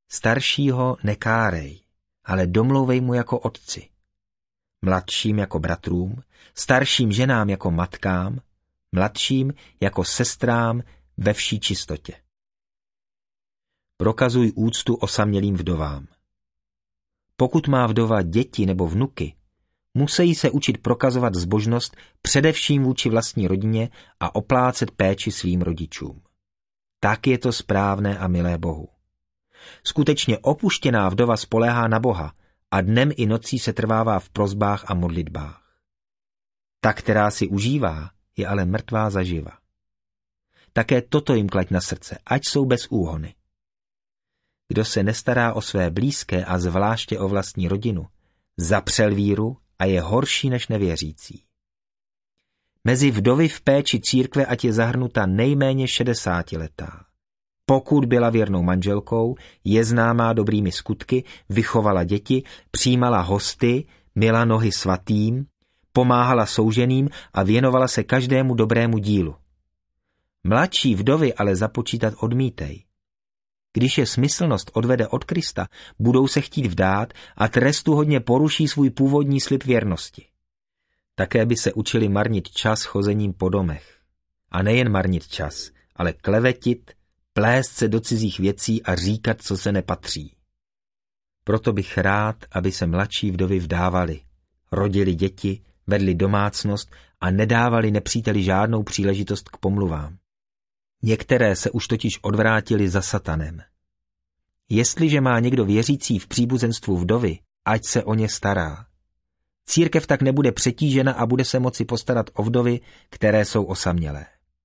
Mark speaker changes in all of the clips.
Speaker 1: Staršího nekárej, ale domlouvej mu jako otci. Mladším jako bratrům, starším ženám jako matkám, mladším jako sestrám ve vší čistotě. Prokazuj úctu osamělým vdovám. Pokud má vdova děti nebo vnuky, musí se učit prokazovat zbožnost především vůči vlastní rodině a oplácet péči svým rodičům. Tak je to správné a milé Bohu. Skutečně opuštěná vdova spoléhá na Boha a dnem i nocí se trvává v prosbách a modlitbách. Ta, která si užívá, je ale mrtvá zaživa. Také toto jim klaď na srdce, ať jsou bez úhony. Kdo se nestará o své blízké a zvláště o vlastní rodinu, zapřel víru a je horší než nevěřící. Mezi vdovy v péči církve ať je zahrnuta nejméně 60letá. Pokud byla věrnou manželkou, je známá dobrými skutky, vychovala děti, přijímala hosty, myla nohy svatým, pomáhala souženým a věnovala se každému dobrému dílu. Mladší vdovy ale započítat odmítej. Když je smyslnost odvede od Krista, budou se chtít vdát a trestuhodně poruší svůj původní slib věrnosti. Také by se učili marnit čas chozením po domech. A nejen marnit čas, ale klevetit, plést se do cizích věcí a říkat, co se nepatří. Proto bych rád, aby se mladší vdovy vdávali, rodili děti, vedli domácnost a nedávali nepříteli žádnou příležitost k pomluvám. Některé se už totiž odvrátili za satanem. Jestliže má někdo věřící v příbuzenstvu vdovy, ať se o ně stará. Církev tak nebude přetížena a bude se moci postarat o vdovy, které jsou osamělé.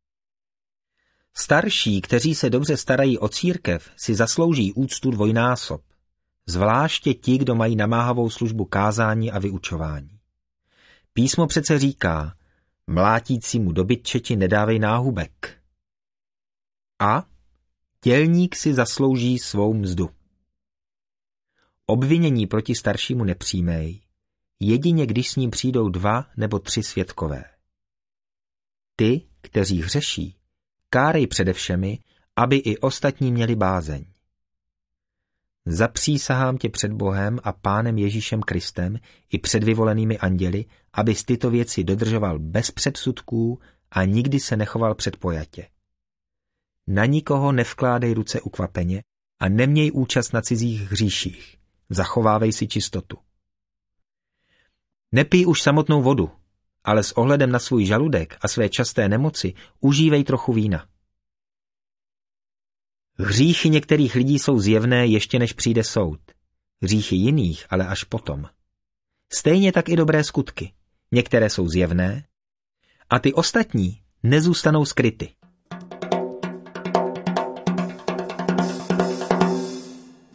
Speaker 1: Starší, kteří se dobře starají o církev, si zaslouží úctu dvojnásob, zvláště ti, kdo mají namáhavou službu kázání a vyučování. Písmo přece říká, mlátícímu dobytčeti nedávej náhubek. A dělník si zaslouží svou mzdu. Obvinění proti staršímu nepřijmej, jedině když s ním přijdou 2 nebo 3 svědkové. Ty, kteří hřeší, kárej přede všemi, aby i ostatní měli bázeň. Zapřísahám tě před Bohem a Pánem Ježíšem Kristem i před vyvolenými anděli, abys tyto věci dodržoval bez předsudků a nikdy se nechoval předpojatě. Na nikoho nevkládej ruce ukvapeně a neměj účast na cizích hříších. Zachovávej si čistotu. Nepij už samotnou vodu, ale s ohledem na svůj žaludek a své časté nemoci užívej trochu vína. Hříchy některých lidí jsou zjevné ještě než přijde soud. Hříchy jiných ale až potom. Stejně tak i dobré skutky. Některé jsou zjevné a ty ostatní nezůstanou skryty.